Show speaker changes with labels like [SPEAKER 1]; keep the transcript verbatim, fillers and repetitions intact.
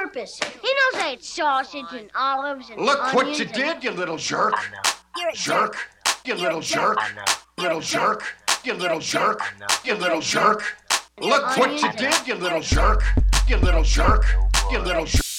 [SPEAKER 1] purpose. He knows I ate sausage and olives and
[SPEAKER 2] Look
[SPEAKER 1] onions
[SPEAKER 2] what you
[SPEAKER 1] and...
[SPEAKER 2] did, you little jerk.
[SPEAKER 3] You're a
[SPEAKER 2] Jerk. You
[SPEAKER 3] You're
[SPEAKER 2] little
[SPEAKER 3] a
[SPEAKER 2] jerk. Little jerk. You little jerk. You little jerk. Look what you did, you little jerk. You little jerk. You little jerk.